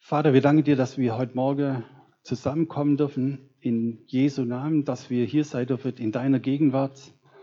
Vater, wir danken dir, dass wir heute Morgen zusammenkommen dürfen in Jesu Namen, dass wir hier sein dürfen in deiner Gegenwart.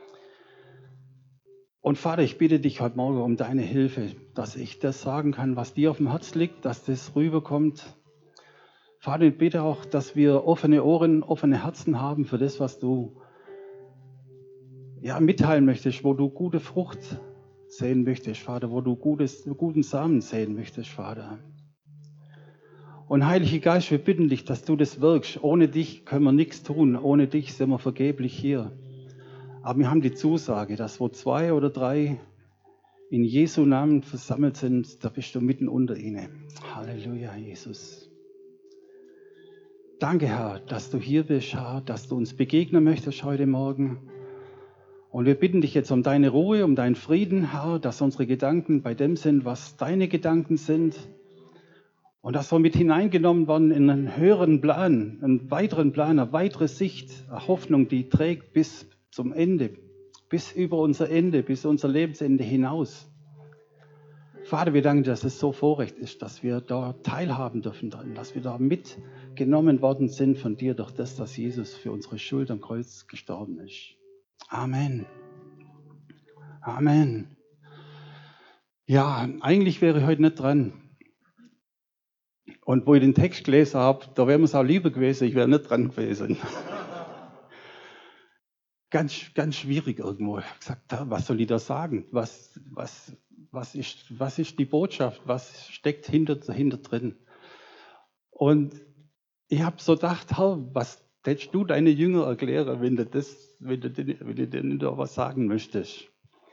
Und Vater, ich bitte dich heute Morgen um deine Hilfe, dass ich das sagen kann, was dir auf dem Herz liegt, dass das rüberkommt. Vater, ich bitte auch, dass wir offene Ohren, offene Herzen haben für das, was du mitteilen möchtest, wo du gute Frucht sehen möchtest, Vater, wo du guten Samen sehen möchtest, Vater. Und Heiliger Geist, wir bitten dich, dass du das wirkst. Ohne dich können wir nichts tun. Ohne dich sind wir vergeblich hier. Aber wir haben die Zusage, dass wo 2 oder 3 in Jesu Namen versammelt sind, da bist du mitten unter ihnen. Halleluja, Jesus. Danke, Herr, dass du hier bist, Herr, dass du uns begegnen möchtest heute Morgen. Und wir bitten dich jetzt um deine Ruhe, um deinen Frieden, Herr, dass unsere Gedanken bei dem sind, was deine Gedanken sind. Und dass wir mit hineingenommen werden in einen höheren Plan, einen weiteren Plan, eine weitere Sicht, eine Hoffnung, die trägt bis zum Ende, bis über unser Ende, bis unser Lebensende hinaus. Vater, wir danken dir, dass es so Vorrecht ist, dass wir da teilhaben dürfen drin, dass wir da mitgenommen worden sind von dir durch das, dass Jesus für unsere Schuld am Kreuz gestorben ist. Amen. Amen. Ja, eigentlich wäre ich heute nicht dran. Und wo ich den Text gelesen habe, da wäre mir es auch lieber gewesen, ich wäre nicht dran gewesen. Ganz schwierig irgendwo. Ich habe gesagt, was soll ich da sagen? Was ist die Botschaft? Was steckt hinter drin? Und ich habe so gedacht, Herr, was hättest du deine Jünger erklären, wenn du denen da was sagen möchtest?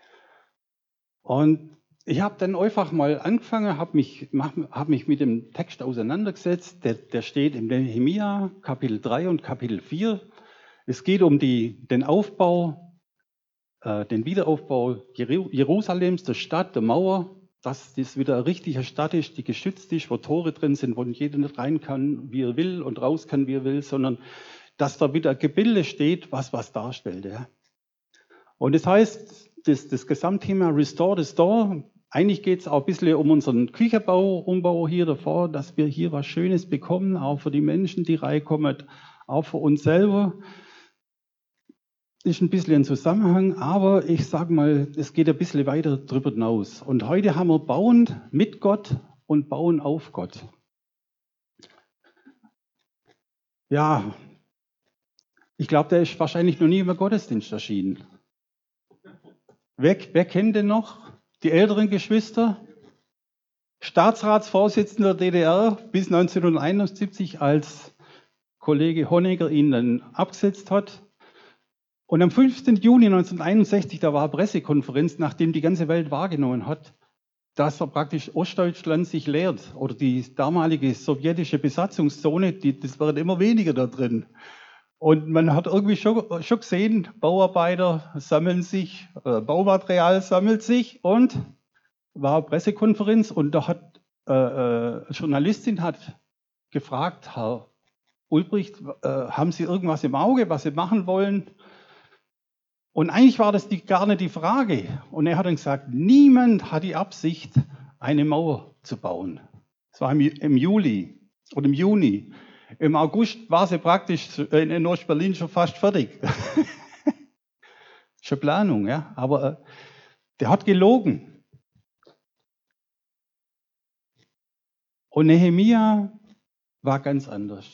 Und ich habe dann einfach mal angefangen, habe mich mit dem Text auseinandergesetzt. Der steht im Nehemia, Kapitel 3 und Kapitel 4. Es geht um den Aufbau, den Wiederaufbau Jerusalems, der Stadt, der Mauer, dass das wieder eine richtige Stadt ist, die geschützt ist, wo Tore drin sind, wo jeder nicht rein kann, wie er will und raus kann, wie er will, sondern dass da wieder ein Gebilde steht, was darstellt. Ja. Und das heißt, das Gesamtthema Restore the Store, eigentlich geht es auch ein bisschen um unseren Umbau hier davor, dass wir hier was Schönes bekommen, auch für die Menschen, die reinkommen, auch für uns selber. Ist ein bisschen ein Zusammenhang, aber ich sage mal, es geht ein bisschen weiter darüber hinaus. Und heute haben wir Bauen mit Gott und Bauen auf Gott. Ja, ich glaube, der ist wahrscheinlich noch nie im Gottesdienst erschienen. Wer kennt den noch? Die älteren Geschwister? Staatsratsvorsitzender der DDR bis 1971, als Kollege Honecker ihn dann abgesetzt hat. Und am 15. Juni 1961, da war eine Pressekonferenz, nachdem die ganze Welt wahrgenommen hat, dass praktisch Ostdeutschland sich leert oder die damalige sowjetische Besatzungszone, das wird immer weniger da drin. Und man hat irgendwie schon gesehen, Bauarbeiter sammeln sich, Baumaterial sammelt sich und war eine Pressekonferenz und da hat eine Journalistin hat gefragt, Herr Ulbricht, haben Sie irgendwas im Auge, was Sie machen wollen? Und eigentlich war das gar nicht die Frage. Und er hat dann gesagt, niemand hat die Absicht, eine Mauer zu bauen. Das war im Juli oder im Juni. Im August war sie praktisch in Ostberlin schon fast fertig. Schon Planung, ja. Aber der hat gelogen. Und Nehemia war ganz anders.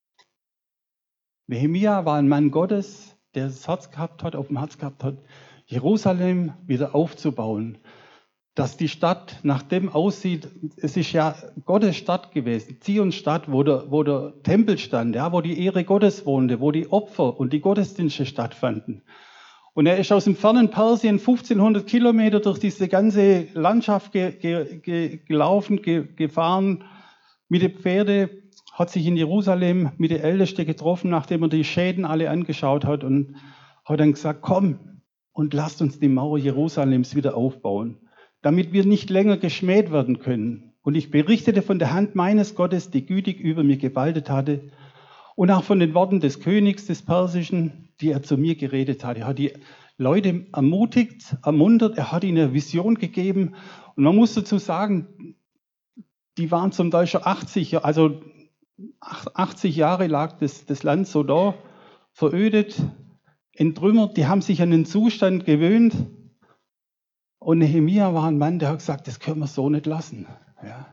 Nehemia war ein Mann Gottes, der das Herz gehabt hat, auf dem Herz gehabt hat, Jerusalem wieder aufzubauen. Dass die Stadt nach dem aussieht, es ist ja Gottes Stadt gewesen, Zions Stadt, wo der Tempel stand, ja, wo die Ehre Gottes wohnte, wo die Opfer und die Gottesdienste stattfanden. Und er ist aus dem fernen Persien 1500 Kilometer durch diese ganze Landschaft gelaufen, gefahren mit den Pferden, hat sich in Jerusalem mit den Ältesten getroffen, nachdem er die Schäden alle angeschaut hat und hat dann gesagt, komm und lasst uns die Mauer Jerusalems wieder aufbauen, damit wir nicht länger geschmäht werden können. Und ich berichtete von der Hand meines Gottes, die gütig über mir gewaltet hatte, und auch von den Worten des Königs des Persischen, die er zu mir geredet hat. Er hat die Leute ermutigt, ermuntert, er hat ihnen eine Vision gegeben. Und man muss dazu sagen, die waren zum Teil schon 80, also 80 Jahre lag das Land so da, verödet, entrümmert, die haben sich an den Zustand gewöhnt. Und Nehemia war ein Mann, der hat gesagt, das können wir so nicht lassen. Ja.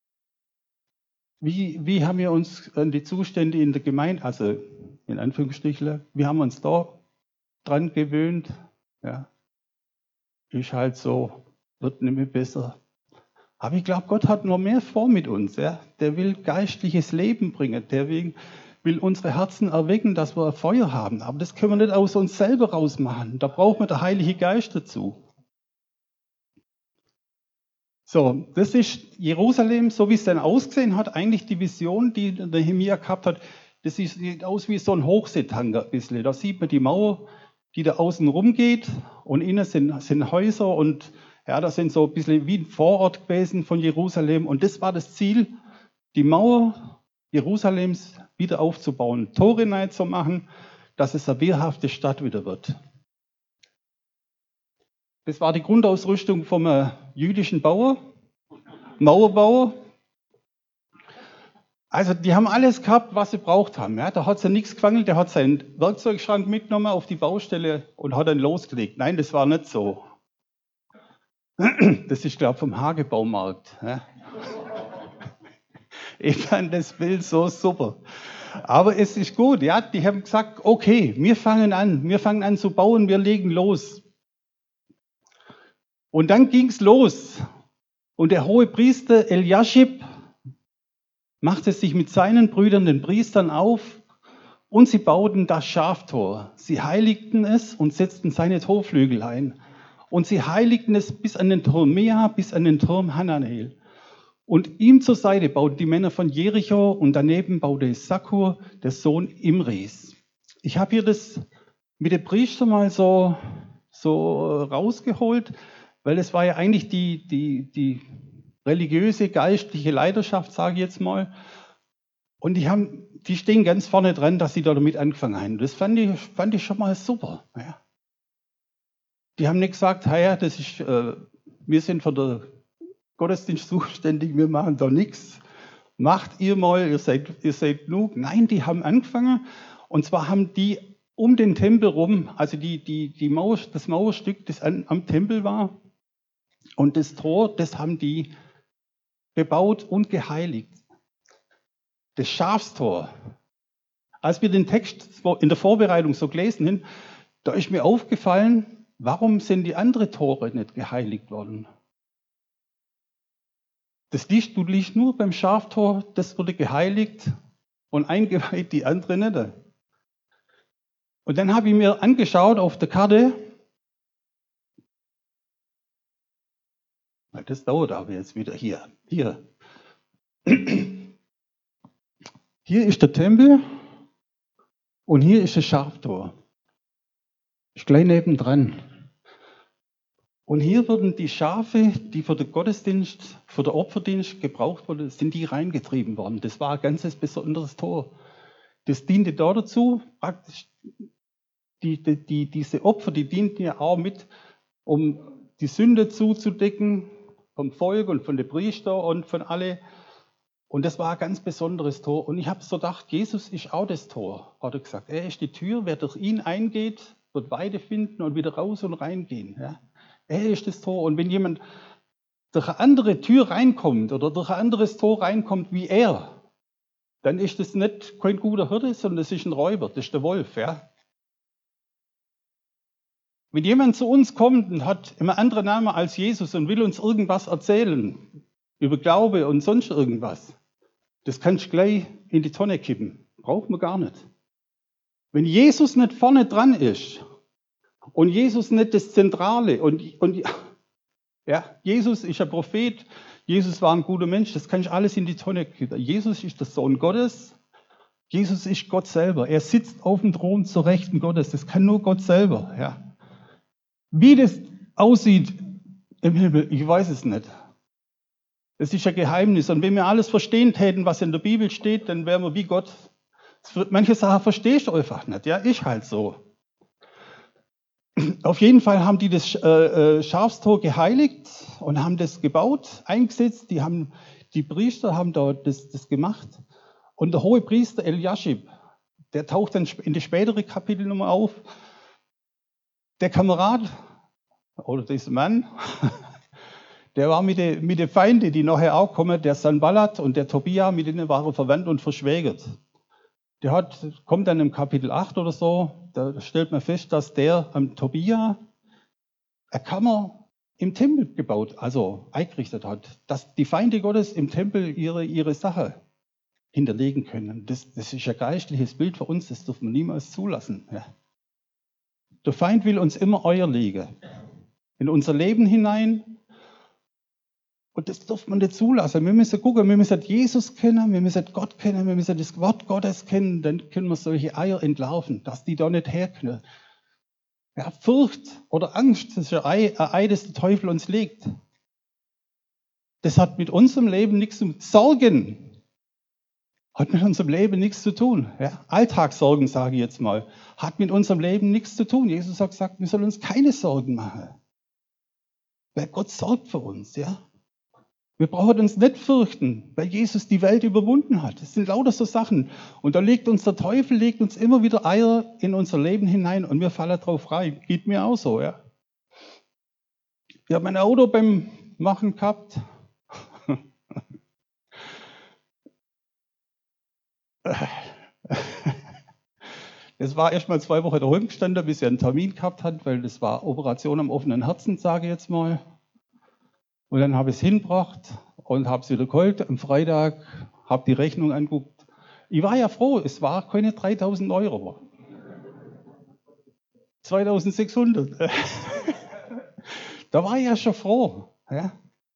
Wie haben wir uns an die Zustände in der Gemeinde, also in Anführungsstrichen, wie haben wir uns da dran gewöhnt? Ja. Ist halt so, wird nicht mehr besser. Aber ich glaube, Gott hat noch mehr vor mit uns. Ja. Der will geistliches Leben bringen, der will unsere Herzen erwecken, dass wir ein Feuer haben. Aber das können wir nicht aus uns selber rausmachen. Da braucht man den Heiligen Geist dazu. So, das ist Jerusalem, so wie es dann ausgesehen hat, eigentlich die Vision, die der Nehemia gehabt hat. Das sieht aus wie so ein Hochseetanker ein bisschen. Da sieht man die Mauer, die da außen rumgeht, und innen sind Häuser, und ja, das sind so ein bisschen wie ein Vorort gewesen von Jerusalem. Und das war das Ziel, die Mauer Jerusalems wieder aufzubauen, Tore neu zu machen, dass es eine wehrhafte Stadt wieder wird. Das war die Grundausrüstung vom jüdischen Mauerbauer. Also die haben alles gehabt, was sie braucht haben. Ja, da hat sie nichts gefangelt, der hat seinen Werkzeugschrank mitgenommen auf die Baustelle und hat dann losgelegt. Nein, das war nicht so. Das ist, glaube ich, vom Hagebaumarkt. Ja. Ich fand das Bild so super. Aber es ist gut, ja, die haben gesagt, okay, wir fangen an zu bauen, wir legen los. Und dann ging's los. Und der hohe Priester Eliaschib machte sich mit seinen Brüdern, den Priestern, auf, und sie bauten das Schaftor. Sie heiligten es und setzten seine Torflügel ein. Und sie heiligten es bis an den Turm Mea, bis an den Turm Hananel. Und ihm zur Seite bauten die Männer von Jericho, und daneben baute Sakkur, der Sohn Imris. Ich habe hier das mit den Priestern mal so rausgeholt, weil es war ja eigentlich die religiöse, geistliche Leiterschaft, sage ich jetzt mal. Und die stehen ganz vorne dran, dass sie da damit angefangen haben. Das fand ich schon mal super. Ja. Die haben nicht gesagt, ja, das ist, wir sind für den Gottesdienst zuständig, wir machen da nichts. Macht ihr mal, ihr seid genug. Nein, die haben angefangen. Und zwar haben die um den Tempel rum, also die Mauer, das Mauerstück, das am Tempel war, und das Tor, das haben die bebaut und geheiligt. Das Schafstor. Als wir den Text in der Vorbereitung so gelesen haben, da ist mir aufgefallen, warum sind die anderen Tore nicht geheiligt worden? Du liest nur beim Schaftor, das wurde geheiligt und eingeweiht, die anderen nicht. Und dann habe ich mir angeschaut auf der Karte, das dauert aber jetzt wieder hier. Hier ist der Tempel und hier ist das Schaftor. Ist gleich nebendran. Und hier wurden die Schafe, die für den Gottesdienst, für den Opferdienst gebraucht wurden, sind die reingetrieben worden. Das war ein ganz besonderes Tor. Das diente da dazu, praktisch diese Opfer, die dienten ja auch mit, um die Sünde zuzudecken vom Volk und von den Priestern und von alle. Und das war ein ganz besonderes Tor. Und ich habe so gedacht, Jesus ist auch das Tor, hat er gesagt. Er ist die Tür, wer durch ihn eingeht, wird Weide finden und wieder raus und reingehen. Ja. Er ist das Tor. Und wenn jemand durch eine andere Tür reinkommt oder durch ein anderes Tor reinkommt wie er, dann ist das nicht kein guter Hirte, sondern das ist ein Räuber, das ist der Wolf. Ja. Wenn jemand zu uns kommt und hat immer anderen Namen als Jesus und will uns irgendwas erzählen, über Glaube und sonst irgendwas, das kannst du gleich in die Tonne kippen. Braucht man gar nicht. Wenn Jesus nicht vorne dran ist und Jesus nicht das Zentrale und ja, Jesus ist ein Prophet, Jesus war ein guter Mensch, das kannst du alles in die Tonne kippen. Jesus ist der Sohn Gottes, Jesus ist Gott selber. Er sitzt auf dem Thron zur Rechten Gottes, das kann nur Gott selber. Ja. Wie das aussieht im Himmel, ich weiß es nicht. Das ist ein Geheimnis. Und wenn wir alles verstehen täten, was in der Bibel steht, dann wären wir wie Gott. Manche Sachen verstehst du einfach nicht. Ja, ist halt so. Auf jeden Fall haben die das Schafstor geheiligt und haben das gebaut, eingesetzt. Die haben Die Priester haben da das gemacht. Und der hohe Priester Eliaschib, der taucht dann in die spätere Kapitel nochmal auf. Der Kamerad oder dieser Mann, der war mit den Feinden, die nachher auch kommen, der Sanballat und der Tobia, mit denen war er verwandt und verschwägert. Kommt dann im Kapitel 8 oder so, da stellt man fest, dass der Tobia eine Kammer im Tempel gebaut, also eingerichtet hat, dass die Feinde Gottes im Tempel ihre Sache hinterlegen können. Das ist ein geistliches Bild für uns, das dürfen wir niemals zulassen. Ja. Der Feind will uns immer Euer legen, in unser Leben hinein. Und das darf man nicht zulassen. Wir müssen gucken, wir müssen Jesus kennen, wir müssen Gott kennen, wir müssen das Wort Gottes kennen, dann können wir solche Eier entlarven, dass die da nicht herknallen. Ja, Furcht oder Angst, das ist ein Ei, das der Teufel uns legt. Das hat mit unserem Leben nichts zu tun. Sorgen hat mit unserem Leben nichts zu tun. Ja, Alltagssorgen, sage ich jetzt mal, hat mit unserem Leben nichts zu tun. Jesus hat gesagt, wir sollen uns keine Sorgen machen. Weil Gott sorgt für uns, ja. Wir brauchen uns nicht fürchten, weil Jesus die Welt überwunden hat. Das sind lauter so Sachen. Und da legt uns der Teufel, legt uns immer wieder Eier in unser Leben hinein und wir fallen drauf rein. Geht mir auch so, ja. Ich habe mein Auto beim Machen gehabt. Es war erst mal 2 Wochen daheim gestanden, bis er einen Termin gehabt hat, weil das war Operation am offenen Herzen, sage ich jetzt mal. Und dann habe ich es hingebracht und habe es wieder geholt am Freitag, habe die Rechnung angeguckt. Ich war ja froh, es war keine 3.000 Euro. 2.600. Da war ich ja schon froh. Ja.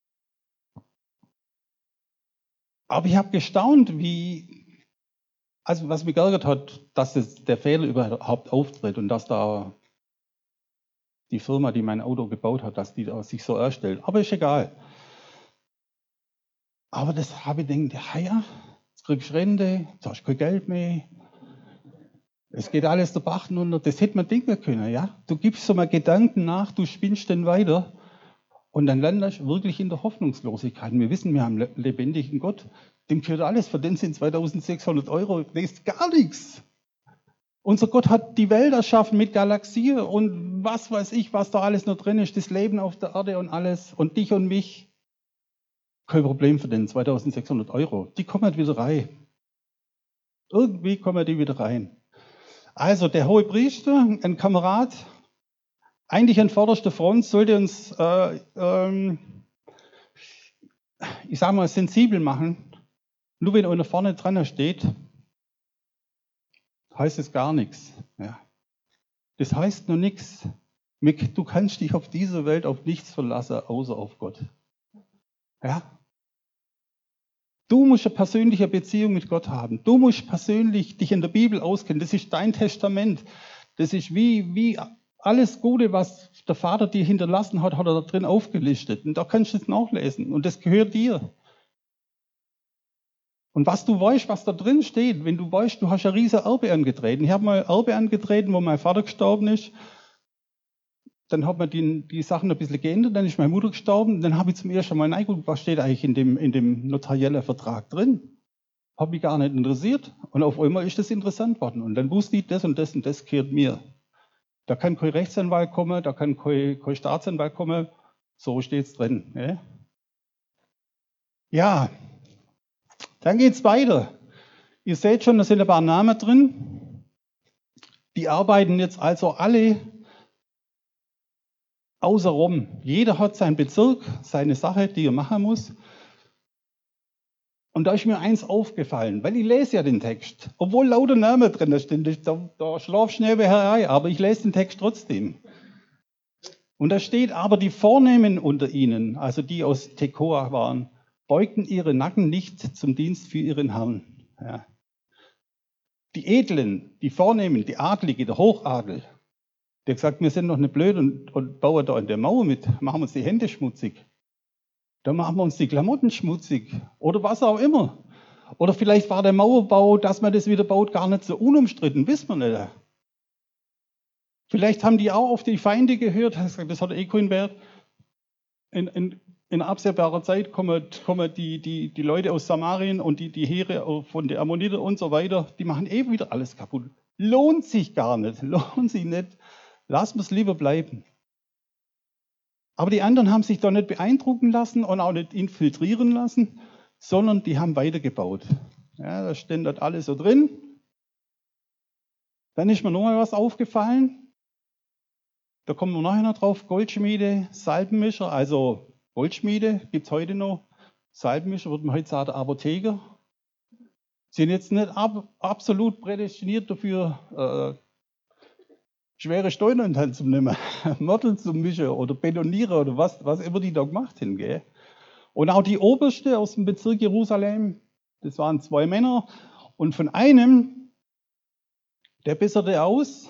Aber ich habe gestaunt, was mich geärgert hat, dass der Fehler überhaupt auftritt und dass da die Firma, die mein Auto gebaut hat, dass die da sich so erstellt. Aber ist egal. Aber das habe ich gedacht, ja, jetzt kriegst du Rente, jetzt hast du kein Geld mehr. Es geht alles der Bach runter. Das hätte man denken können, ja. Du gibst so mal Gedanken nach, du spinnst dann weiter und dann landest du wirklich in der Hoffnungslosigkeit. Wir wissen, wir haben einen lebendigen Gott. Dem gehört alles, für den sind 2.600 Euro, das ist gar nichts. Unser Gott hat die Welt erschaffen mit Galaxien und was weiß ich, was da alles noch drin ist, das Leben auf der Erde und alles und dich und mich. Kein Problem für den 2.600 Euro. Die kommen halt wieder rein. Irgendwie kommen die wieder rein. Also der hohe Priester, ein Kamerad, eigentlich an vorderster Front, sollte uns, ich sage mal, sensibel machen. Nur wenn einer vorne dran steht, heißt es gar nichts. Ja. Das heißt nur nichts. Du kannst dich auf dieser Welt auf nichts verlassen, außer auf Gott. Ja. Du musst eine persönliche Beziehung mit Gott haben. Du musst persönlich dich in der Bibel auskennen. Das ist dein Testament. Das ist wie alles Gute, was der Vater dir hinterlassen hat, hat er da drin aufgelistet. Und da kannst du es nachlesen. Und das gehört dir. Und was du weißt, was da drin steht, wenn du weißt, du hast ein riesen Erbe angetreten. Ich habe mal Erbe angetreten, wo mein Vater gestorben ist. Dann hat man die Sachen ein bisschen geändert, dann ist meine Mutter gestorben. Dann habe ich zum ersten Mal reingeguckt, was steht eigentlich in dem notariellen Vertrag drin. Habe mich gar nicht interessiert. Und auf einmal ist das interessant worden. Und dann wusste ich, das und das und das gehört mir. Da kann kein Rechtsanwalt kommen, da kann kein Staatsanwalt kommen. So steht es drin. Ne? Ja, dann geht es weiter. Ihr seht schon, da sind ein paar Namen drin. Die arbeiten jetzt also alle außerrum. Jeder hat seinen Bezirk, seine Sache, die er machen muss. Und da ist mir eins aufgefallen, weil ich lese ja den Text. Obwohl lauter Namen drin stehen, da schlafst du nebenher ein, aber ich lese den Text trotzdem. Und da steht, aber die Vornehmen unter ihnen, also die aus Tekoa waren, beugten ihre Nacken nicht zum Dienst für ihren Herrn. Ja. Die Edlen, die Vornehmen, die Adlige, der Hochadel, der hat gesagt, wir sind noch nicht blöd und bauen da in der Mauer mit, machen uns die Hände schmutzig. Dann machen wir uns die Klamotten schmutzig oder was auch immer. Oder vielleicht war der Mauerbau, dass man das wieder baut, gar nicht so unumstritten, wissen wir nicht. Vielleicht haben die auch auf die Feinde gehört, das hat keinen Wert. in absehbarer Zeit kommen die Leute aus Samarien und die Heere von den Ammoniter und so weiter, die machen wieder alles kaputt. Lohnt sich gar nicht, lohnt sich nicht. Lassen wir es lieber bleiben. Aber die anderen haben sich doch nicht beeindrucken lassen und auch nicht infiltrieren lassen, sondern die haben weitergebaut. Ja, da steht dort alles so drin. Dann ist mir noch mal was aufgefallen. Da kommen wir nachher noch drauf. Goldschmiede, Salbenmischer, also Goldschmiede gibt es heute noch. Salbenmischer würde man heute sagen, Apotheker. Sind jetzt nicht absolut prädestiniert dafür, schwere Steuern zu nehmen, Mörtel zu mischen oder betonieren oder was immer die da gemacht haben. Gell? Und auch die Oberste aus dem Bezirk Jerusalem, das waren 2 Männer. Und von einem, der besserte aus,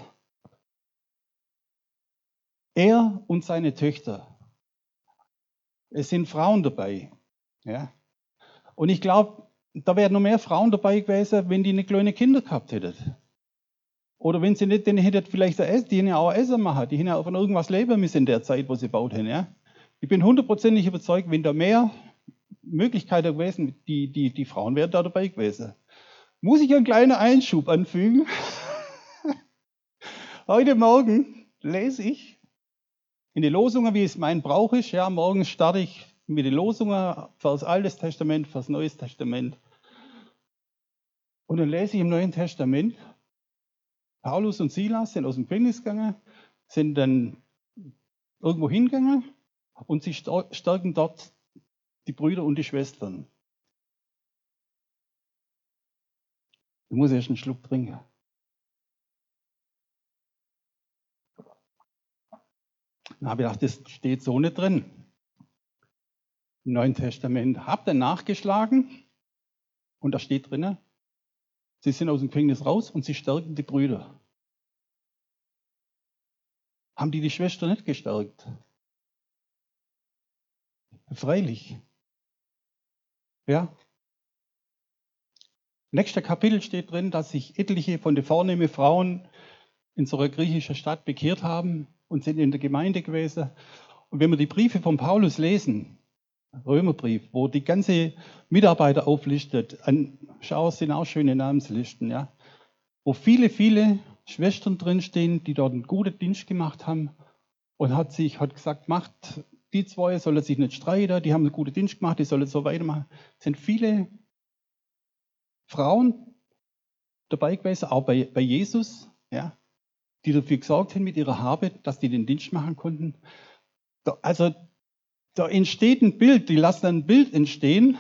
er und seine Töchter. Es sind Frauen dabei. Ja? Und ich glaube, da wären noch mehr Frauen dabei gewesen, wenn die nicht kleine Kinder gehabt hätten. Oder wenn sie nicht, dann hätten vielleicht die hätten ja auch Essen machen, die hätten ja von irgendwas leben müssen in der Zeit, wo sie gebaut haben. Ja? Ich bin 100%ig überzeugt, wenn da mehr Möglichkeiten gewesen, die Frauen wären da dabei gewesen. Muss ich einen kleinen Einschub anfügen? Heute Morgen lese ich in die Losungen, wie es mein Brauch ist. Ja, morgens starte ich mit den Losungen fürs Altes Testament, fürs Neues Testament. Und dann lese ich im Neuen Testament, Paulus und Silas sind aus dem Gefängnis gegangen, sind dann irgendwo hingegangen und sie stärken dort die Brüder und die Schwestern. Ich muss erst einen Schluck trinken. Dann habe ich gedacht, das steht so nicht drin. Im Neuen Testament. Hab dann nachgeschlagen und da steht drin, sie sind aus dem Gefängnis raus und sie stärken die Brüder. Haben die Schwester nicht gestärkt? Freilich. Ja. Nächster Kapitel steht drin, dass sich etliche von den vornehmen Frauen in so einer griechischen Stadt bekehrt haben und sind in der Gemeinde gewesen. Und wenn wir die Briefe von Paulus lesen, Römerbrief, wo die ganze Mitarbeiter auflistet, schau, es sind auch schöne Namenslisten, ja, wo viele Schwestern drinstehen, die dort einen guten Dienst gemacht haben und hat gesagt, macht, die 2 sollen sich nicht streiten, die haben einen guten Dienst gemacht, die sollen so weitermachen. Es sind viele Frauen dabei gewesen, auch bei Jesus, ja, die dafür gesorgt haben mit ihrer Habe, dass die den Dienst machen konnten. Da entsteht ein Bild, die lassen ein Bild entstehen,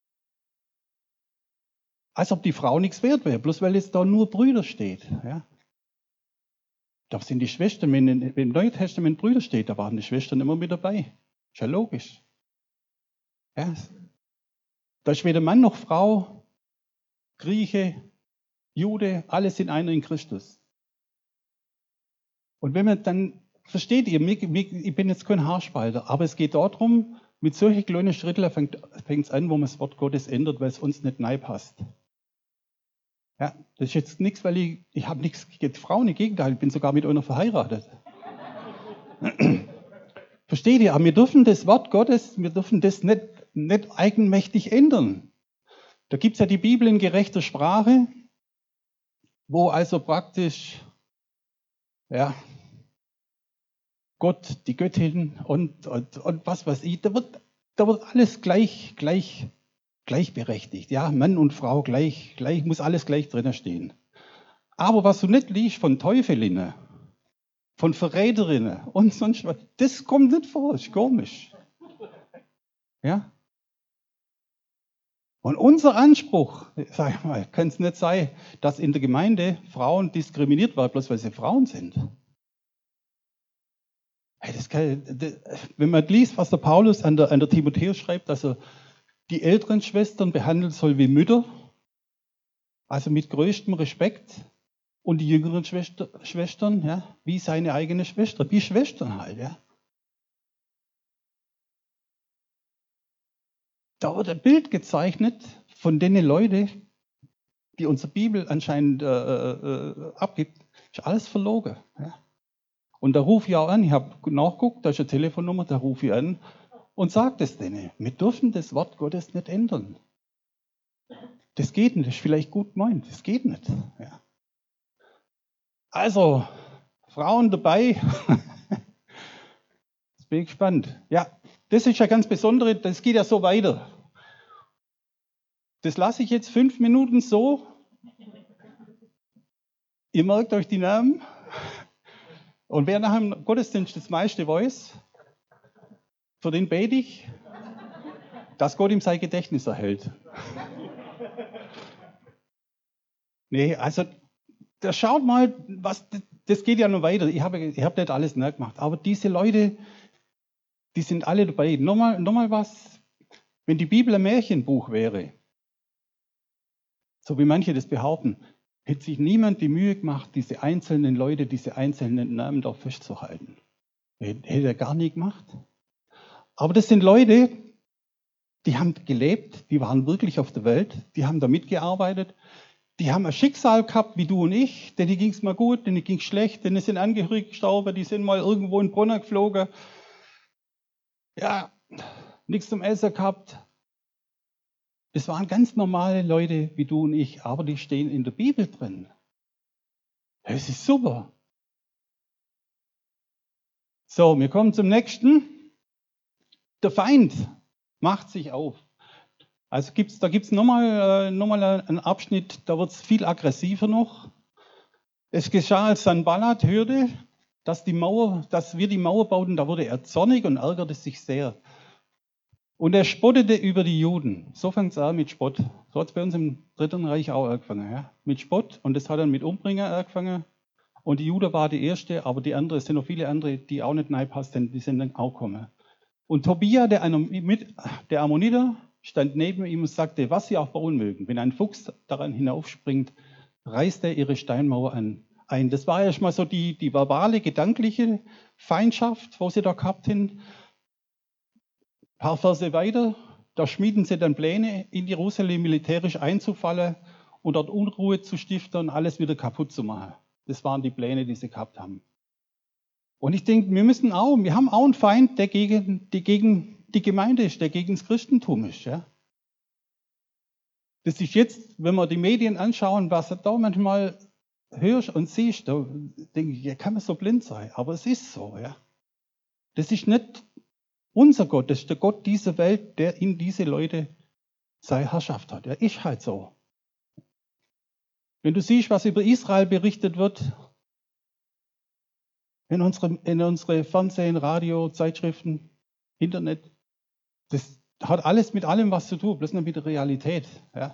als ob die Frau nichts wert wäre, bloß weil jetzt da nur Brüder steht. Ja. Da sind die Schwestern, wenn im Neuen Testament Brüder steht, da waren die Schwestern immer mit dabei. Ist ja logisch. Ja. Da ist weder Mann noch Frau, Grieche, Jude, alles sind einer in Christus. Und wenn man dann, versteht ihr, ich bin jetzt kein Haarspalter, aber es geht darum, mit solchen kleinen Schritten fängt es an, wo man das Wort Gottes ändert, weil es uns nicht nahe passt. Ja, das ist jetzt nichts, weil ich habe nichts gegen Frauen, im Gegenteil, ich bin sogar mit einer verheiratet. Versteht ihr? Aber wir dürfen das Wort Gottes, wir dürfen das nicht eigenmächtig ändern. Da gibt es ja die Bibel in gerechter Sprache, wo also praktisch, ja, Gott, die Göttin und was weiß ich, da wird alles gleichberechtigt. Ja, Mann und Frau gleich, muss alles gleich drin stehen. Aber was du nicht liest von Teufelinnen, von Verräterinnen und sonst was, das kommt nicht vor, ist komisch. Ja? Und unser Anspruch, sag ich mal, kann es nicht sein, dass in der Gemeinde Frauen diskriminiert werden, bloß weil sie Frauen sind. Hey, wenn man liest, was der Paulus an der Timotheus schreibt, dass er die älteren Schwestern behandeln soll wie Mütter, also mit größtem Respekt, und die jüngeren Schwestern, ja, wie seine eigene Schwester, wie Schwestern halt. Ja. Da wird ein Bild gezeichnet von den Leuten, die unsere Bibel anscheinend abgibt. Ist alles verlogen. Ja. Und da rufe ich auch an, ich habe nachgeguckt, da ist eine Telefonnummer, da rufe ich an und sagt es denen. Wir dürfen das Wort Gottes nicht ändern. Das geht nicht, das ist vielleicht gut gemeint, das geht nicht. Ja. Also, Frauen dabei, jetzt bin ich gespannt. Ja, das ist ja ganz Besondere, das geht ja so weiter. Das lasse ich jetzt 5 Minuten so. Ihr merkt euch die Namen. Und wer nach dem Gottesdienst das meiste weiß, für den bete ich, dass Gott ihm sein Gedächtnis erhält. Nee, also da schaut mal, das geht ja noch weiter. Ich habe nicht alles nachgemacht, aber diese Leute, die sind alle dabei. Nochmal was, wenn die Bibel ein Märchenbuch wäre, so wie manche das behaupten, hätte sich niemand die Mühe gemacht, diese einzelnen Leute, diese einzelnen Namen da festzuhalten. Hätte er gar nie gemacht. Aber das sind Leute, die haben gelebt, die waren wirklich auf der Welt, die haben da mitgearbeitet, die haben ein Schicksal gehabt, wie du und ich, denen ging es mal gut, denen ging es schlecht, denen sind Angehörige gestorben, die sind mal irgendwo in den Brunnen geflogen, ja, nichts zum Essen gehabt. Das waren ganz normale Leute wie du und ich, aber die stehen in der Bibel drin. Das ist super. So, wir kommen zum nächsten. Der Feind macht sich auf. Also da gibt es nochmal einen Abschnitt, da wird es viel aggressiver noch. Es geschah, als Sanballat hörte, dass wir die Mauer bauten, da wurde er zornig und ärgerte sich sehr. Und er spottete über die Juden. So fängt es an mit Spott. So hat es bei uns im Dritten Reich auch angefangen. Ja? Mit Spott, und das hat dann mit Umbringen angefangen. Und die Juda war die erste, aber die andere, es sind noch viele andere, die auch nicht reinpassen, die sind dann auch gekommen. Und Tobia, der Ammoniter, stand neben ihm und sagte, was sie auch bauen mögen. Wenn ein Fuchs daran hinaufspringt, reißt er ihre Steinmauer ein. Das war erst mal so die verbale, gedankliche Feindschaft, wo sie da gehabt haben. Ein paar Verse weiter, da schmieden sie dann Pläne, in Jerusalem militärisch einzufallen und dort Unruhe zu stiften und alles wieder kaputt zu machen. Das waren die Pläne, die sie gehabt haben. Und ich denke, wir haben auch einen Feind, der gegen die Gemeinde ist, der gegen das Christentum ist. Ja? Das ist jetzt, wenn wir die Medien anschauen, was du da manchmal hörst und siehst, da denke ich, ja, kann man so blind sein, aber es ist so. Ja? Das ist nicht unser Gott, das ist der Gott dieser Welt, der in diese Leute seine Herrschaft hat. Er ist halt so. Wenn du siehst, was über Israel berichtet wird, in unsere Fernsehen, Radio, Zeitschriften, Internet, das hat alles mit allem was zu tun, bloß nicht mit der Realität. Ja.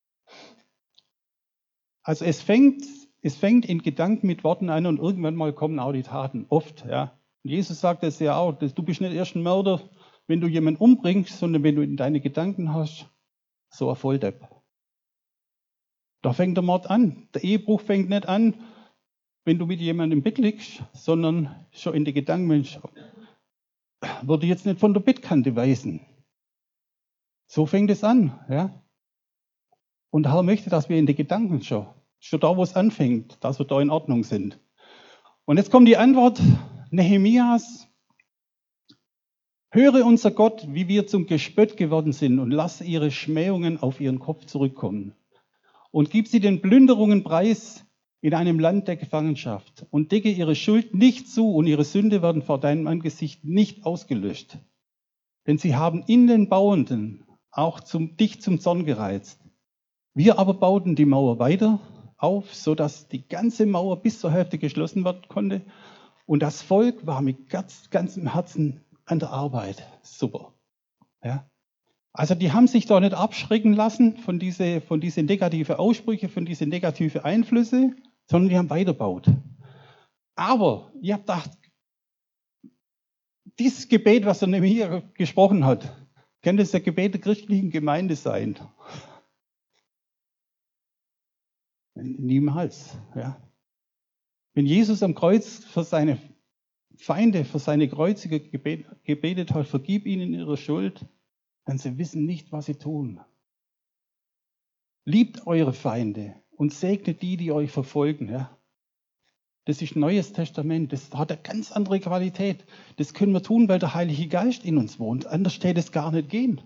Also es fängt in Gedanken mit Worten an und irgendwann mal kommen auch die Taten, oft. Ja. Und Jesus sagt es ja auch, du bist nicht erst ein Mörder, wenn du jemanden umbringst, sondern wenn du in deine Gedanken hast, so ein Volldepp. Da fängt der Mord an. Der Ehebruch fängt nicht an, wenn du mit jemandem im Bett liegst, sondern schon in die Gedanken, Mensch, würde jetzt nicht von der Bettkante weisen. So fängt es an. Ja? Und der Herr möchte, dass wir in die Gedanken schon da, wo es anfängt, dass wir da in Ordnung sind. Und jetzt kommt die Antwort Nehemias: Höre unser Gott, wie wir zum Gespött geworden sind, und lass ihre Schmähungen auf ihren Kopf zurückkommen. Und gib sie den Plünderungen preis in einem Land der Gefangenschaft und decke ihre Schuld nicht zu und ihre Sünde werden vor deinem Angesicht nicht ausgelöscht. Denn sie haben in den Bauenden auch dich zum Zorn gereizt. Wir aber bauten die Mauer weiter auf, sodass die ganze Mauer bis zur Hälfte geschlossen werden konnte. Und das Volk war mit ganzem Herzen an der Arbeit. Super. Ja. Also die haben sich da nicht abschrecken lassen von diese negative Aussprüche, von diese negative Einflüsse, sondern die haben weitergebaut. Aber ich habe gedacht, dieses Gebet, was er nämlich hier gesprochen hat, kann das Gebet der christlichen Gemeinde sein? Niemals. Ja. Wenn Jesus am Kreuz für seine Feinde, für seine Kreuziger gebetet hat, vergib ihnen ihre Schuld, denn sie wissen nicht, was sie tun. Liebt eure Feinde und segnet die, die euch verfolgen. Ja. Das ist Neues Testament. Das hat eine ganz andere Qualität. Das können wir tun, weil der Heilige Geist in uns wohnt. Anders steht es gar nicht gehen.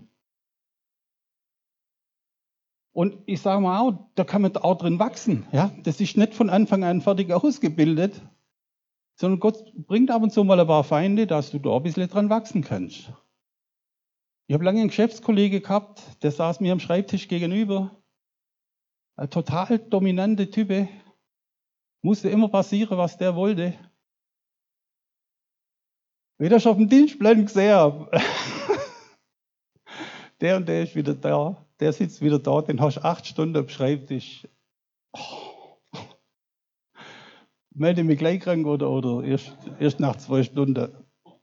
Und ich sage mal auch, da kann man auch drin wachsen. Ja? Das ist nicht von Anfang an fertig ausgebildet, sondern Gott bringt ab und zu mal ein paar Feinde, dass du da ein bisschen dran wachsen kannst. Ich habe lange einen Geschäftskollege gehabt, der saß mir am Schreibtisch gegenüber. Ein total dominante Typ. Musste immer passieren, was der wollte. Wie ich das auf dem Dienstplan gesehen habe. Der und der ist wieder da. Der sitzt wieder da. Den hast du 8 Stunden am Schreibtisch. Melde mich gleich krank oder erst nach 2 Stunden.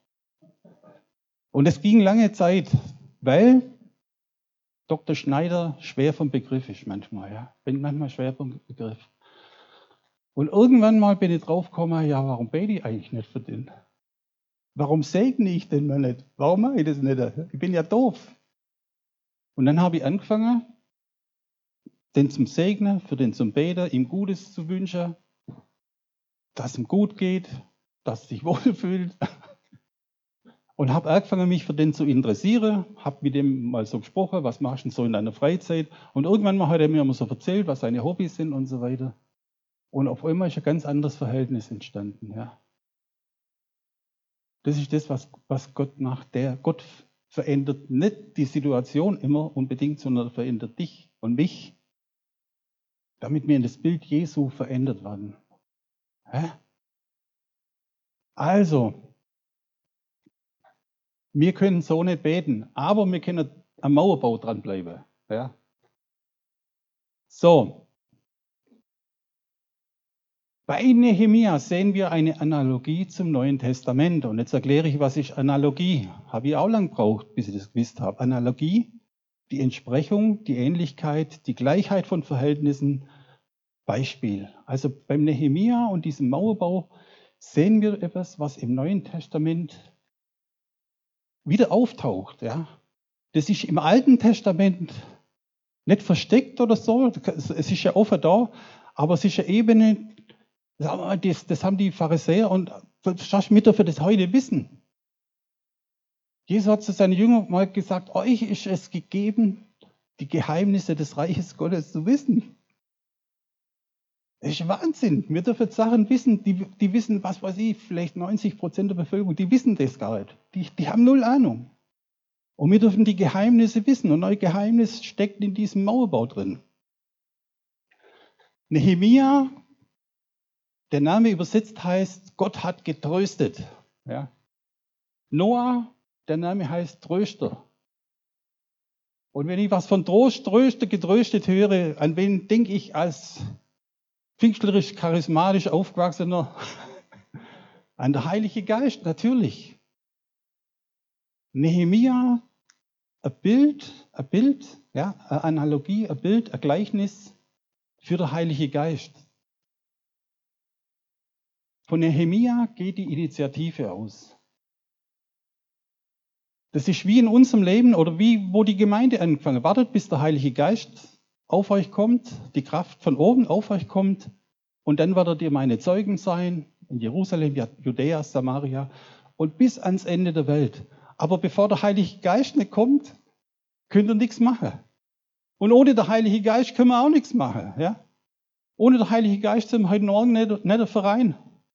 Und es ging lange Zeit, weil Dr. Schneider schwer vom Begriff ist manchmal. Ja. Bin manchmal schwer vom Begriff. Und irgendwann mal bin ich draufgekommen, ja, warum bete ich eigentlich nicht für den? Warum segne ich den mal nicht? Warum mache ich das nicht? Ich bin ja doof. Und dann habe ich angefangen, den zum Segnen, für den zum Beten, ihm Gutes zu wünschen, dass ihm gut geht, dass er sich wohlfühlt. Und habe angefangen, mich für den zu interessieren, habe mit dem mal so gesprochen, was machst du denn so in deiner Freizeit? Und irgendwann mal hat er mir immer so erzählt, was seine Hobbys sind und so weiter. Und auf einmal ist ein ganz anderes Verhältnis entstanden. Ja. Das ist das, was Gott macht. Gott verändert nicht die Situation immer unbedingt, sondern verändert dich und mich, damit wir in das Bild Jesu verändert werden. Also, wir können so nicht beten, aber wir können am Mauerbau dranbleiben. Ja. So. Bei Nehemia sehen wir eine Analogie zum Neuen Testament. Und jetzt erkläre ich, was ist Analogie. Habe ich auch lange gebraucht, bis ich das gewusst habe. Analogie, die Entsprechung, die Ähnlichkeit, die Gleichheit von Verhältnissen. Beispiel. Also beim Nehemia und diesem Mauerbau sehen wir etwas, was im Neuen Testament wieder auftaucht. Ja. Das ist im Alten Testament nicht versteckt oder so. Es ist ja offen da, aber es ist eine Ebene. Das haben die Pharisäer und wir dürfen das heute wissen. Jesus hat zu seinen Jüngern mal gesagt, euch ist es gegeben, die Geheimnisse des Reiches Gottes zu wissen. Das ist Wahnsinn. Wir dürfen Sachen wissen, die wissen, was weiß ich, vielleicht 90% der Bevölkerung, die wissen das gar nicht. Die haben null Ahnung. Und wir dürfen die Geheimnisse wissen. Und ein Geheimnis steckt in diesem Mauerbau drin. Nehemia, der Name übersetzt heißt, Gott hat getröstet. Ja. Noah, der Name heißt Tröster. Und wenn ich was von Trost, Tröster, getröstet höre, an wen denke ich als pfingstlerisch, charismatisch aufgewachsener? An der Heilige Geist, natürlich. Nehemia, ein Bild, ja, eine Analogie, ein Bild, ein Gleichnis für den Heiligen Geist. Von Nehemia geht die Initiative aus. Das ist wie in unserem Leben oder wie, wo die Gemeinde angefangen. Wartet, bis der Heilige Geist auf euch kommt, die Kraft von oben auf euch kommt und dann werdet ihr meine Zeugen sein in Jerusalem, Judäa, Samaria und bis ans Ende der Welt. Aber bevor der Heilige Geist nicht kommt, könnt ihr nichts machen. Und ohne den Heiligen Geist können wir auch nichts machen. Ja? Ohne den Heiligen Geist sind wir heute Morgen nicht ein Verein.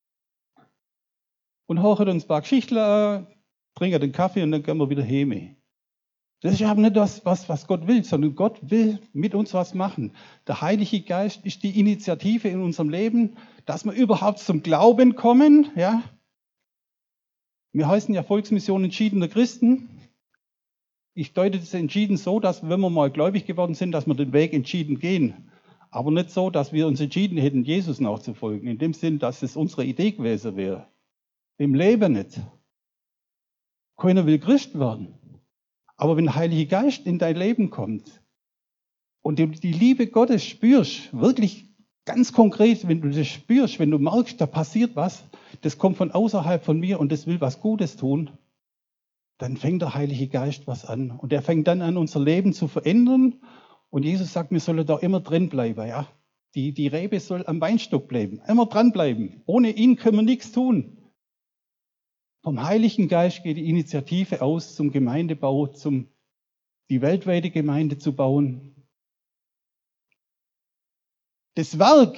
Und hören uns ein paar Geschichten an, trinken den Kaffee und dann gehen wir wieder heim. Das ist aber nicht das, was Gott will, sondern Gott will mit uns was machen. Der Heilige Geist ist die Initiative in unserem Leben, dass wir überhaupt zum Glauben kommen. Ja? Wir heißen ja Volksmission entschiedener Christen. Ich deute das entschieden so, dass wenn wir mal gläubig geworden sind, dass wir den Weg entschieden gehen. Aber nicht so, dass wir uns entschieden hätten, Jesus nachzufolgen. In dem Sinn, dass es unsere Idee gewesen wäre. Im Leben nicht. Keiner will Christ werden. Aber wenn der Heilige Geist in dein Leben kommt und du die Liebe Gottes spürst, wirklich ganz konkret, wenn du das spürst, wenn du merkst, da passiert was, das kommt von außerhalb von mir und das will was Gutes tun, dann fängt der Heilige Geist was an. Und er fängt dann an, unser Leben zu verändern. Und Jesus sagt, wir sollen da immer drin bleiben. Ja? Die Rebe soll am Weinstock bleiben, immer dranbleiben. Ohne ihn können wir nichts tun. Vom Heiligen Geist geht die Initiative aus zum Gemeindebau, die weltweite Gemeinde zu bauen. Das Werk,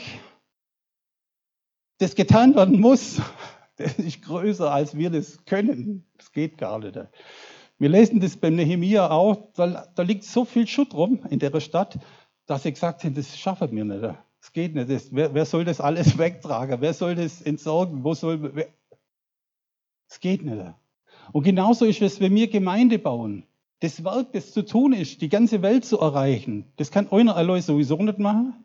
das getan werden muss, das ist größer, als wir das können. Das geht gar nicht. Wir lesen das beim Nehemia auch, da liegt so viel Schutt rum in der Stadt, dass sie gesagt haben, das schaffen wir nicht. Das geht nicht. Wer soll das alles wegtragen? Wer soll das entsorgen? Das geht nicht. Und genauso ist es, wenn wir Gemeinde bauen. Das Werk, das zu tun ist, die ganze Welt zu erreichen, das kann einer allein sowieso nicht machen.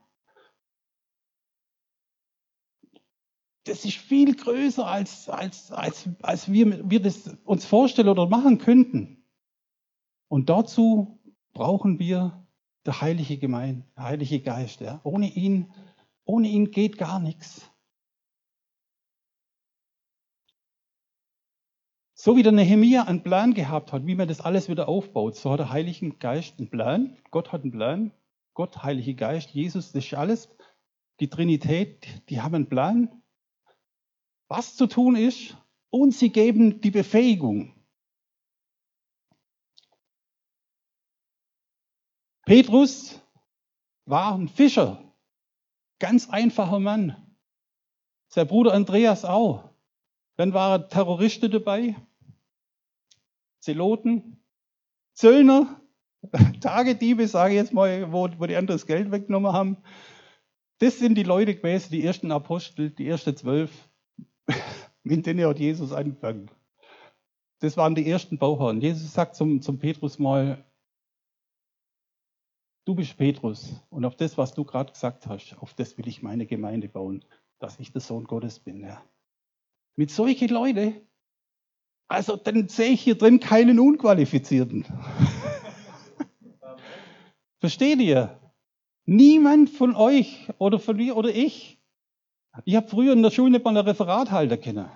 Das ist viel größer, als wir das uns vorstellen oder machen könnten. Und dazu brauchen wir der Heilige Geist. Ja. Ohne ihn geht gar nichts. So wie der Nehemia einen Plan gehabt hat, wie man das alles wieder aufbaut, so hat der Heilige Geist einen Plan. Gott hat einen Plan. Gott, Heilige Geist, Jesus, das ist alles. Die Trinität, die haben einen Plan, was zu tun ist, und sie geben die Befähigung. Petrus war ein Fischer, ganz einfacher Mann. Sein Bruder Andreas auch. Dann waren Terroristen dabei, Zeloten, Zöllner, Tagediebe, sage ich jetzt mal, wo die anderen das Geld weggenommen haben. Das sind die Leute gewesen, die ersten Apostel, die ersten 12. Mit denen hat Jesus angefangen. Das waren die ersten Bauherren. Jesus sagt zum Petrus mal, du bist Petrus und auf das, was du gerade gesagt hast, auf das will ich meine Gemeinde bauen, dass ich der Sohn Gottes bin. Ja. Mit solchen Leuten, also dann sehe ich hier drin keinen Unqualifizierten. Versteht ihr? Niemand von euch oder von mir oder ich habe früher in der Schule nicht mal ein Referat halten können.